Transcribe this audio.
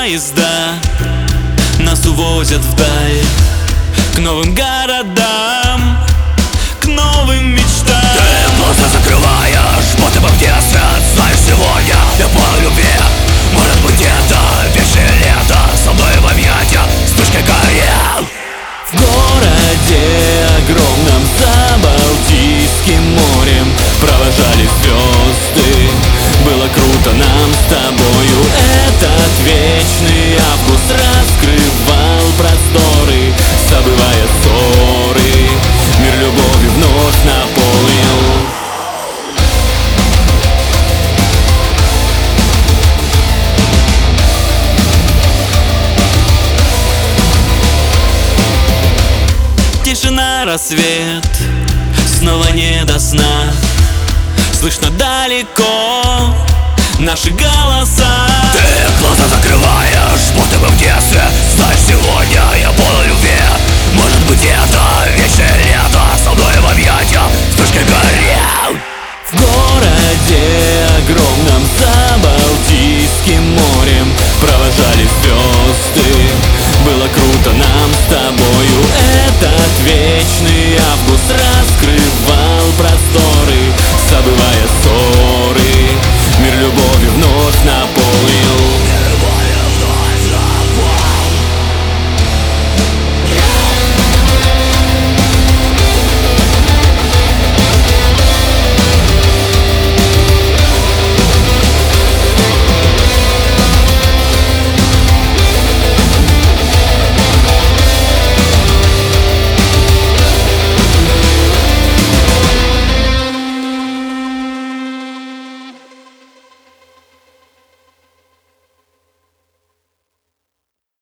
поезда нас увозят вдаль, к новым городам, к новым мечтам. Ты глаза закрываешь, будто бы в детстве. Знаешь, сегодня я полон любви. Может быть, это вечное лето, со мной в объятия вспышкой горел. В городе огромном за Балтийским морем провожали звезды. Было круто нам с тобою. Этот вечный август раскрывал просторы, забывая ссоры, мир любовью вновь наполнил. Тишина, рассвет, снова не до сна. Слышно далеко наши голоса. Ты глаза закрываешь, будто бы в детстве. Знаешь, сегодня я полон любви. Может быть, это вечное лето, со мной в объятия вспышкой горел. В городе огромном за Балтийским морем провожали звезды. Было круто нам с тобою. Этот вечный август раскрывал простор.